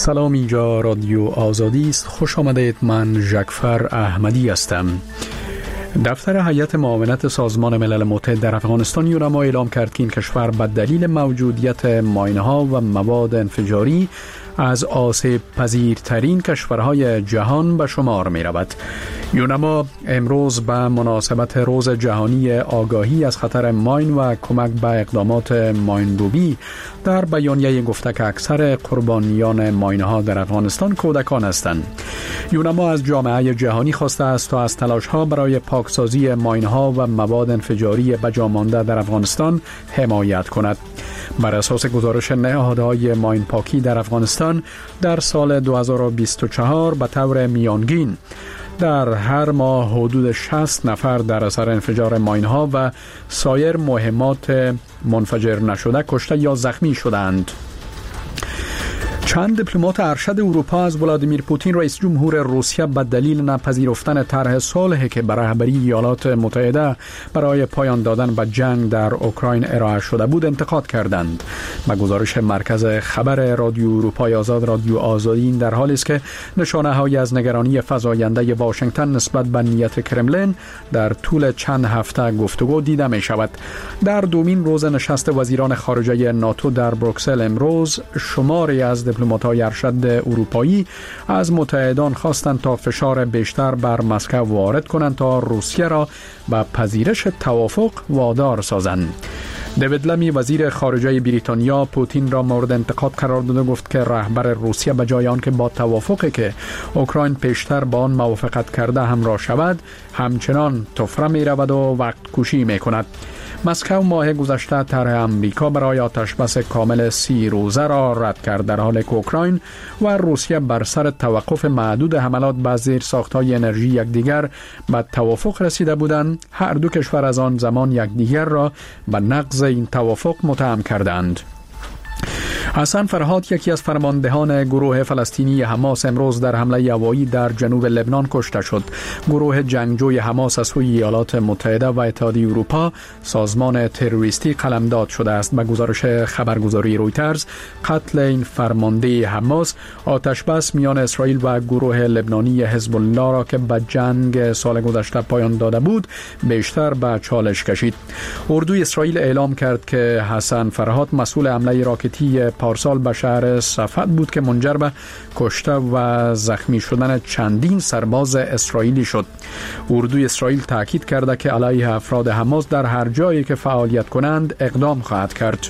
سلام، اینجا رادیو آزادی است. خوش آمدید. من ژکفر احمدی هستم. دفتر هیئت معاونت سازمان ملل متحد در افغانستان یونما اعلام کرد که این کشور به دلیل موجودیت ماین‌ها و مواد انفجاری از آسیب پذیرترین کشورهای جهان به شمار می رود. یونما امروز به مناسبت روز جهانی آگاهی از خطر ماین و کمک به اقدامات ماین‌روبی در بیانیه گفته که اکثر قربانیان ماین‌ها در افغانستان کودکان هستند. یونما از جامعه جهانی خواسته است تا از تلاش‌ها برای پاکسازی ماین‌ها و مواد انفجاری بجا مانده در افغانستان حمایت کند. بر اساس گزارش نهادهای ماین پاکی در افغانستان در سال 2024 به طور میانگین در هر ماه حدود 60 نفر در اثر انفجار ماین‌ها و سایر مهمات منفجر نشده کشته یا زخمی شدند. چند دیپلمات ارشد اروپا از ولادیمیر پوتین رئیس جمهور روسیه به دلیل نپذیرفتن طرح صلح که به رهبری ایالات متحده برای پایان دادن به جنگ در اوکراین ارائه شده بود انتقاد کردند. به گزارش مرکز خبر رادیو اروپای آزاد، رادیو آزادی این در حالی است که نشانه‌هایی از نگرانی فزاینده واشنگتن نسبت به نیت کرملین در طول چند هفته گفتگو دیده می شود. در دومین روز نشست وزیران خارجه ناتو در بروکسل امروز شماری از دیپلمات‌های ارشد اروپایی از متحدان خواستند تا فشار بیشتر بر مسکو وارد کنند تا روسیه را به پذیرش توافق وادار سازند. دیوید لمی وزیر خارجه بریتانیا پوتین را مورد انتقاد قرار داد و گفت که رهبر روسیه به جای آنکه با توافقی که اوکراین پیشتر با آن موافقت کرده همراه شود، همچنان طفره می رود و وقت کشی می کند. مسکو ماه گذشته طرح امریکا برای آتشبس کامل 30 روزه را رد کرد، در حالی که اوکراین و روسیه بر سر توقف معدود حملات به زیرساخت‌های انرژی یکدیگر به توافق رسیده بودند. هر دو کشور از آن زمان یکدیگر را به نقض این توافق متهم کردند. حسن فرهاد، یکی از فرماندهان گروه فلسطینی حماس، امروز در حمله هوایی در جنوب لبنان کشته شد. گروه جنگجوی حماس از سوی ایالات متحده و اتحادیه اروپا سازمان تروریستی قلمداد شده است. به گزارش خبرگزاری رویترز، قتل این فرمانده حماس آتشبس میان اسرائیل و گروه لبنانی حزب الله را که به جنگ سال گذشته پایان داده بود بیشتر به چالش کشید. اردوی اسرائیل اعلام کرد که حسن فرهاد مسئول حمله راکتی پارسال به شهر صفد بود که منجر به کشته و زخمی شدن چندین سرباز اسرائیلی شد. اردوی اسرائیل تاکید کرده که علیه افراد حماس در هر جایی که فعالیت کنند اقدام خواهد کرد.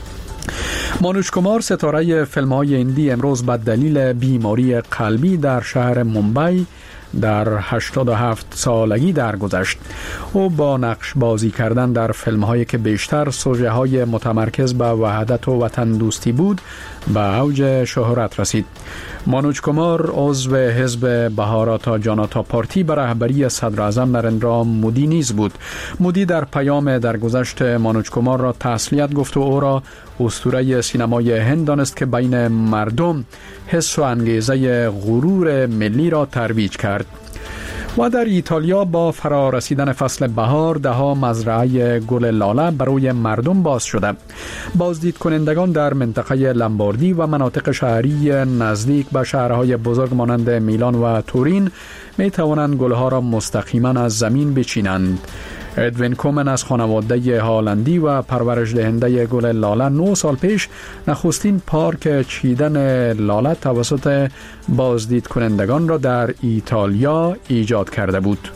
مانوش کمار، ستاره فیلم‌های هندی، امروز به دلیل بیماری قلبی در شهر ممبئی در 87 سالگی درگذشت. او با نقش بازی کردن در فیلم‌هایی که بیشتر سوژه‌های متمرکز به وحدت و وطن دوستی بود به اوج شهرت رسید. مانوش کمار عضو حزب بهاراتا جاناتا پارتی به رهبری صدر اعظم نرندرا مودی نیز بود. مودی در پیام درگذشت مانوش کمار را تسلیت گفت و او را اسطوره سینمای هند دانست که بین مردم حس و انگیزه غرور ملی را ترویج کرد. و در ایتالیا با فرا رسیدن فصل بهار ده‌ها مزرعه گل لاله برای مردم باز شده. بازدید کنندگان در منطقه لمباردی و مناطق شهری نزدیک به شهرهای بزرگ مانند میلان و تورین می توانند گلها را مستقیما از زمین بچینند. ادوین کومن از خانواده هالندی و پرورش دهنده گل لاله 9 سال پیش نخستین پارک چیدن لاله توسط بازدید کنندگان را در ایتالیا ایجاد کرده بود.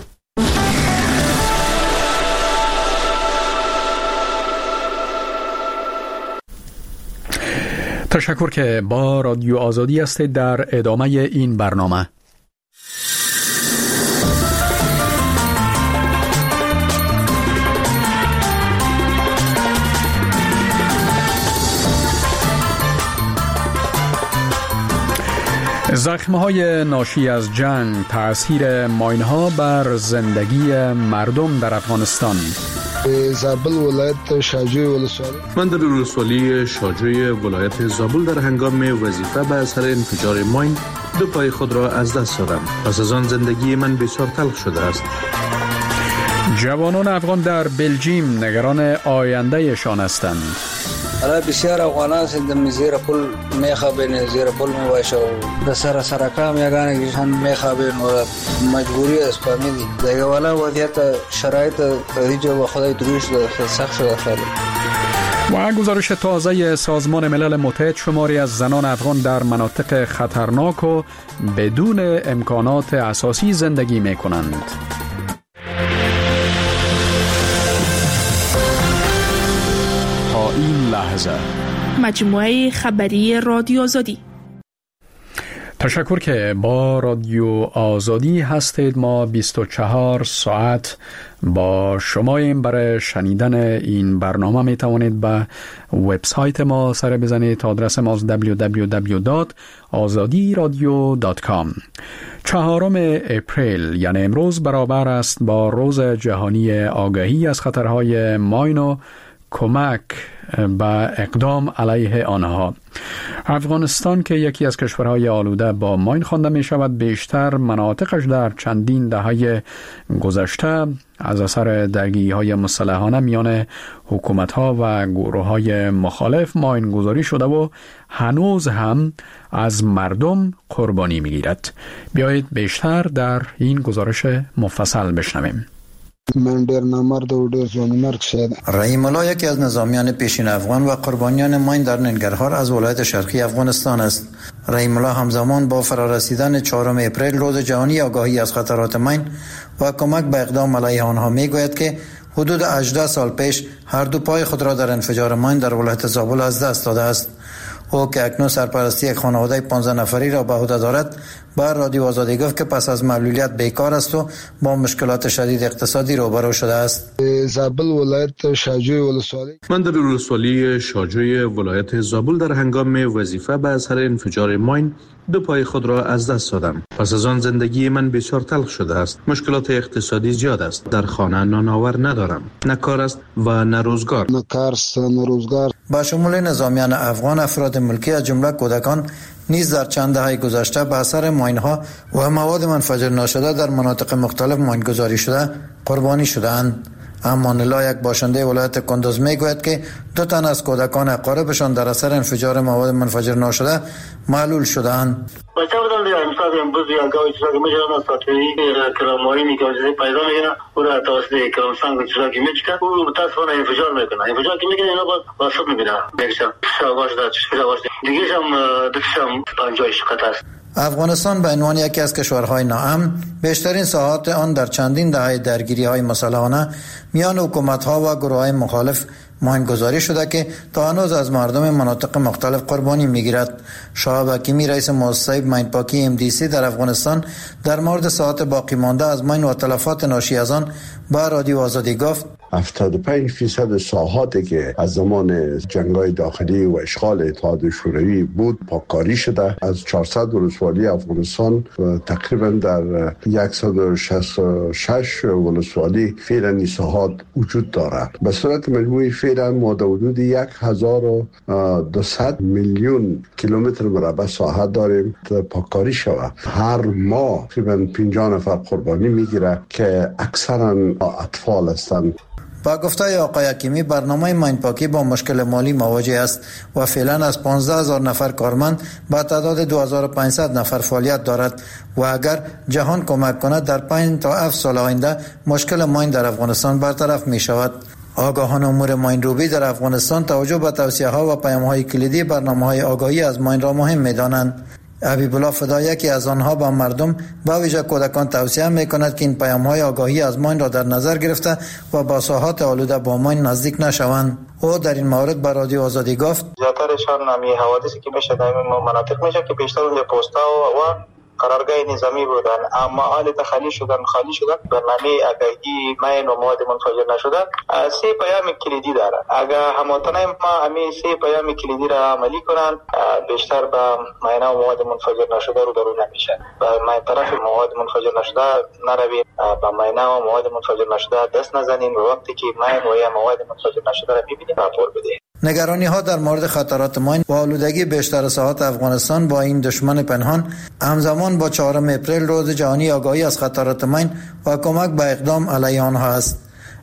تشکر که با رادیو آزادی هستید. در ادامه این برنامه زخم‌های ناشی از جنگ، تأثیر ماین‌ها بر زندگی مردم در افغانستان. زابل ولایت شاجوی ولسوالی. من در ولسوالی شاجوی ولایت زابل در هنگام وظیفه به اثر انفجار ماین 2 پای خود را از دست دادم. پس از آن زندگی من بسیار تلخ شده است. جوانان افغان در بلژیم نگران آیندهشان هستند. حالا بسیار افغانان سندم زیر پل میخوابین، زیر پل میباشه و در سرکام یگانه گیشان میخوابین و مجبوری است فهمیدی دیگه. والا وضعیت شرایط ریجه و خدای دروش سخت شده خیلی. و گزارش تازه سازمان ملل متحد شماری از زنان افغان در مناطق خطرناک و بدون امکانات اساسی زندگی می کنند. تا این لحظه مجموعه خبری رادیو آزادی. تشکر که با رادیو آزادی هستید. ما 24 ساعت با شماییم. برای شنیدن این برنامه می توانید به وبسایت ما سر بزنید. آدرس ما www.azadiradio.com. 4 اپریل یعنی امروز برابر است با روز جهانی آگاهی از خطرهای ماین و کمک به اقدام علیه آنها. افغانستان که یکی از کشورهای آلوده با ماین خوانده می شود، بیشتر مناطقش در چندین دهه گذشته از اثر درگیری‌های مسلحانه میان حکومت‌ها و گروه‌های مخالف ماین گذاری شده و هنوز هم از مردم قربانی می‌گیرد. بیایید بیشتر در این گزارش مفصل بشنویم. من دیر نمرد و دیر زونمرد شده. رحیم الله یکی از نظامیان پیشین افغان و قربانیان ماین در ننگرهار از ولایت شرقی افغانستان است. رحیم الله همزمان با فرارسیدن 4 اپریل روز جهانی آگاهی از خطرات ماین و کمک به اقدام علیه آنها میگوید که حدود 18 سال پیش هر دو پای خود را در انفجار ماین در ولایت زابل از دست داده است. او که اکنون سرپرستی یک خانواده 15 نفری را به عهده دارد، بر رادیو آزادی گفت که پس از معلولیت بیکار است و با مشکلات شدید اقتصادی روبرو شده است. زابل ولایت شاجوی ولسوالی. من در ولسوالی شاجوی ولایت زابل در هنگام وظیفه به اثر انفجار ماین 2 پای خود را از دست دادم. پس از آن زندگی من بسیار تلخ شده است. مشکلات اقتصادی زیاد است. در خانه نانآور ندارم. نه کار است و نه روزگار. با شمول نظامیان افغان، افراد ملکی از جمله کودکان نیز در چند دهه گذشته به اثر ماین‌ها و مواد منفجر ناشده در مناطق مختلف ماین‌گذاری شده قربانی شده‌اند. امان الله یک باشنده ولایت کندوز میگوید که 2 تن از کودکان اقاربشان در اثر انفجار مواد منفجر ناشده معلول شده‌اند. بچه بودم دیگه امسال امروز یا گاوی چیزا که میشدن از ساتوری کراماری میگه چیزی پیدا میگنه او را توسط کرامسانگ چیزا که میچکه او متاسفانه انفجار میکنه. انفجار که میکنه اینا با صد میبینه بیشتر شواش داد شواش دیگه هم دکشم پنجایش قطع است. افغانستان به عنوان یکی از کشورهای ناامن، بیشترین ساحات آن در چندین دهه درگیری‌های مسلحانه میان حکومت‌ها و گروه‌های مخالف ماین‌گذاری شده که تا هنوز از مردم مناطق مختلف قربانی می‌گیرد. شهاب حکیمی رئیس مؤسسه ماین پاکی MDC در افغانستان در مورد ساحات باقی مانده از ماین و تلفات ناشی از آن با رادیو آزادی گفت 75% ساحاتی که از زمان جنگ‌های داخلی و اشغال اتحاد شوروی بود پاککاری شده. از 400 ولسوالی افغانستان تقریبا در 166 ولسوالی فعلا این ساحات وجود دارد. به صورت مجموعی فعلا ما در حدود 1200 میلیون کیلومتر مربع ساحت داریم که پاککاری شود. هر ماه تقریبا 50 نفر قربانی میگیره که اکثرا اطفال هستند. با گفته آقای حکیمی برنامه ماین پاکی با مشکل مالی مواجه است و فعلا از 15,000 نفر کارمند با تعداد 2500 نفر فعالیت دارد و اگر جهان کمک کند در 5 تا 7 سال آینده مشکل ماین در افغانستان برطرف می شود. آگاهان امور ماین روبی در افغانستان توجه به توصیه‌ها و پیام‌های کلیدی برنامه‌های آگاهی از ماین را مهم می‌دانند. حبیب الله فدا یکی از آنها با مردم با ویژه کودکان توصیه می‌کند که این پیام‌های آگاهی از ماین را در نظر گرفته و با ساحات آلوده با ماین نزدیک نشوند. او در این مورد به رادیو آزادی گفت زیاترشان نمی حوادثی که میشه در این مناطق میشه که بیشتر اون پستا و قرارگاه نظامی بودن، اما حال خالی شدن برنامه آگاهی ماین و مواد منفجر نشده 3 پیام کلیدی داره. اگر هموطنان ما همین 3 پیام کلیدی را عملی کنن بیشتر به ماین و مواد منفجر نشده روبرو نمیشه. به ماین طرف مواد منفجر نشده نروید، به ماین و مواد منفجر نشده دست نزنین و وقتی که ماین و یا مواد منفجر نشده را ببینید راپور بدید. نگرانی ها در مورد خطرات ماین و آلودگی بیشتر ساحات افغانستان با این دشمن پنهان همزمان با 4 اپریل روز جهانی آگاهی از خطرات ماین و کمک به اقدام علیه آنها است.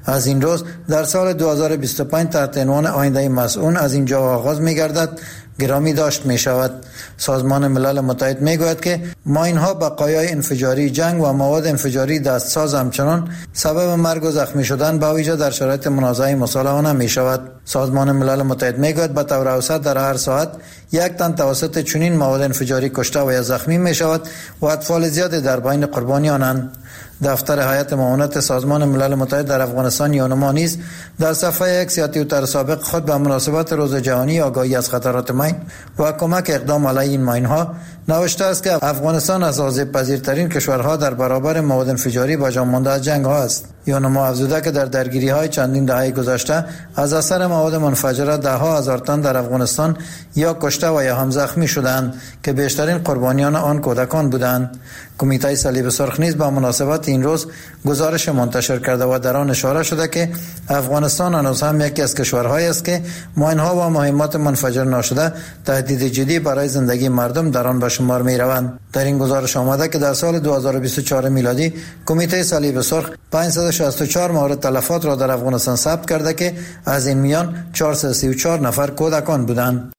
از این روز در سال 2025 تحت عنوان آینده مسئول از اینجا آغاز می گردد گرامی داشت می شود. سازمان ملل متحد می گوید که ماین‌ها بقایای انفجاری جنگ و مواد انفجاری دستساز همچنان سبب مرگ و زخمی شدن به ویژه در شرایط منازعه مصالحانه می شود. سازمان ملل متحد می گوید به طور اوسط در هر ساعت یک تن توسط چنین مواد انفجاری کشته و یا زخمی می شود و اطفال زیادی در بین قربانیانند. دفتر هیئت معاونت سازمان ملل متحد در افغانستان یونما نیز در صفحه اکس یا توییتر سابق خود به مناسبت روز جهانی آگاهی از خطرات ماین و کمک اقدام علیه این ماین‌ها نوشته است که افغانستان از آسیب‌پذیرترین کشورها در برابر مواد انفجاری باقی مانده از جنگ‌ها است. یونما افزوده که در درگیری‌های چندین دهه گذشته از اثر مواد منفجره ده‌ها هزار تن در افغانستان یا کشته و یا هم زخمی شدند که بیشترین قربانیان آن کودکان بودند. کمیته صلیب سرخ نیز به مناسبت این روز گزارش منتشر کرده و در آن اشاره شده که افغانستان هنوز هم یکی از کشورهایی است که ماین‌ها و مهمات منفجر ناشده تهدید جدی برای زندگی مردم در آن به شمار می‌روند. در این گزارش آمده که در سال 2024 میلادی کمیته صلیب سرخ 564 مورد تلفات را در افغانستان ثبت کرده که از این میان 434 نفر کودکان بودند.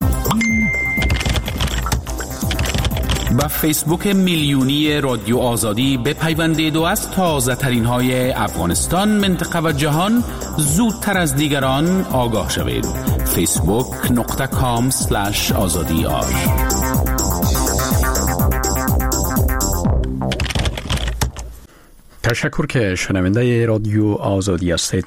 با فیسبوک میلیونی رادیو آزادی بپیوندید و از تازه ترین های افغانستان، منطقه و جهان زودتر از دیگران آگاه شوید. facebook.com/azadiar. تشکر که شنونده رادیو آزادی هستید.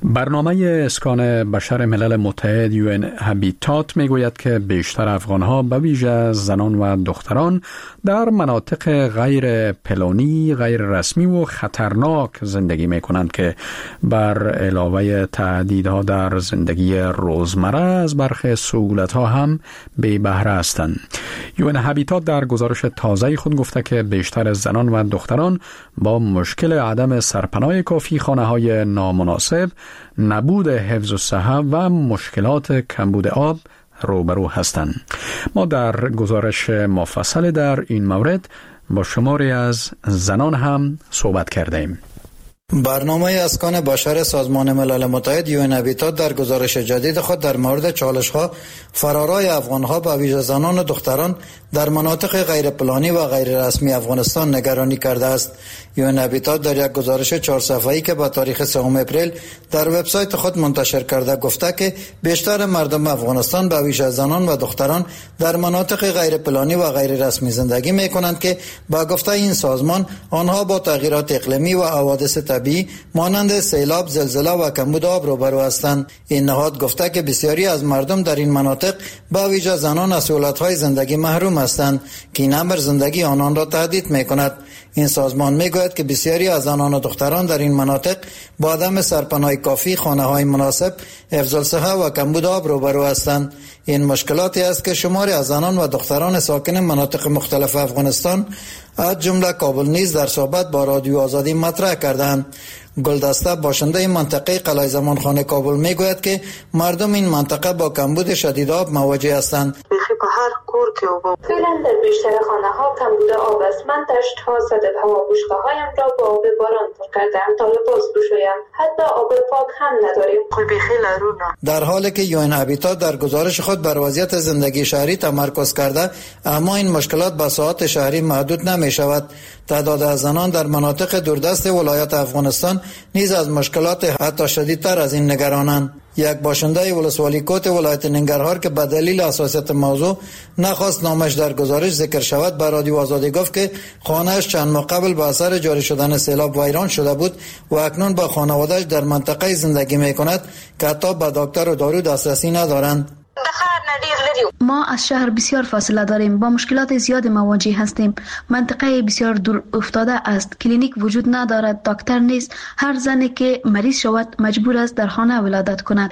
برنامه اسکان بشر ملل متحد UN هابیتات میگوید که بیشتر افغانها به ویژه زنان و دختران در مناطق غیر پلانی، غیر رسمی و خطرناک زندگی میکنند که بر علاوه تهدیدها در زندگی روزمره از برخی سهولت‌ها هم بی بهره هستند. UN هابیتات در گزارش تازه خود گفته که بیشتر زنان و دختران با مشکل عدم سرپناه کافی، خانه‌های نامناسب، نبود حفظ الصحه و مشکلات کمبود آب روبرو هستند. ما در گزارش مفصل در این مورد با شماری از زنان هم صحبت کردیم. برنامه اسکان بشر سازمان ملل متحد UN هابیتات در گزارش جدید خود در مورد چالش‌ها فرارای افغان‌ها به ویژه زنان و دختران در مناطق غیر پلانی و غیر رسمی افغانستان نگرانی کرده است. UN هابیتات در یک گزارش 4 صفحه‌ای که با تاریخ 3 اپریل در وبسایت خود منتشر کرده گفته که بیشتر مردم افغانستان به ویژه زنان و دختران در مناطق غیر پلانی و غیر رسمی زندگی می‌کنند که با گفته این سازمان آنها با تغییرات اقلیمی و حوادث طبیعی مانند سیلاب، زلزله و کمبود آب روبرو هستند. این نهاد گفته که بسیاری از مردم در این مناطق با ویژه زنان از سهولت‌های زندگی محروم هستند که این امر زندگی آنان را تهدید می‌کند. این سازمان میگوید که بسیاری از زنان و دختران در این مناطق با عدم سرپناه کافی، خانه‌های مناسب، حفظ الصحه و کمبود آب روبرو هستند. این مشکلاتی است که شماری از زنان و دختران ساکن مناطق مختلف افغانستان از جمله کابل نیز در صحبت با رادیو آزادی مطرح کردند. گلدسته باشنده منطقه قلعه زمانخانه کابل میگوید که مردم این منطقه با کمبود شدید آب مواجه هستند. به هر کور که فعلا در بیشتر خانه ها کمبود آب است. من در ها صدف هوا بشقه‌هایم را با آب باران پر کردم تا لباس بشویم. حتی آب پاک هم نداریم. در حالی که UN هابیتات در گزارش خود بر وضعیت زندگی شهری تمرکز کرده، اما این مشکلات به ساحات شهری محدود نمی شود. تعداد از زنان در مناطق دوردست ولایات افغانستان نیز از مشکلات حتی شدیدتر از این نگرانند. یک باشنده ولسوالی کوت ولایت ننگرهار که به دلیل حساسیت موضوع نخواست نامش در گزارش ذکر شود به رادیو آزادی گفت که خانه‌اش چند ماه قبل به اثر جاری شدن سیلاب ویران شده بود و اکنون با خانواده‌اش در منطقه زندگی می‌کند که حتی به دکتر و دارو دسترسی ندارند. ما از شهر بسیار فاصله داریم، با مشکلات زیاد مواجه هستیم. منطقه بسیار دور افتاده است، کلینیک وجود ندارد، دکتر نیست. هر زنی که مریض شود مجبور است در خانه ولادت کند.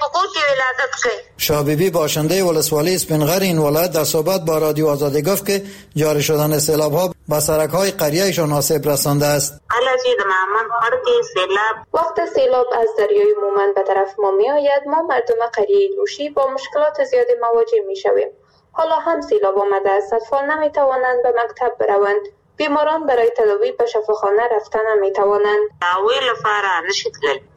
شابیبی باشنده ولسوالی اسپینغر این ولایت در صحبت با رادیو آزادی گفت که جاری شدن سیلاب ها به سرک‌های قریه‌شان آسیب رسانده است. وقت سیلاب از دریای مومن به طرف ما می آید، ما مردم قریه لوشی با مشکلات زیادی مواجه می شویم. حالا هم سیلاب آمده است، اطفال نمی توانند به مکتب بروند. بیماران برای تداوی به شفاخانه رفتن نمی توانند.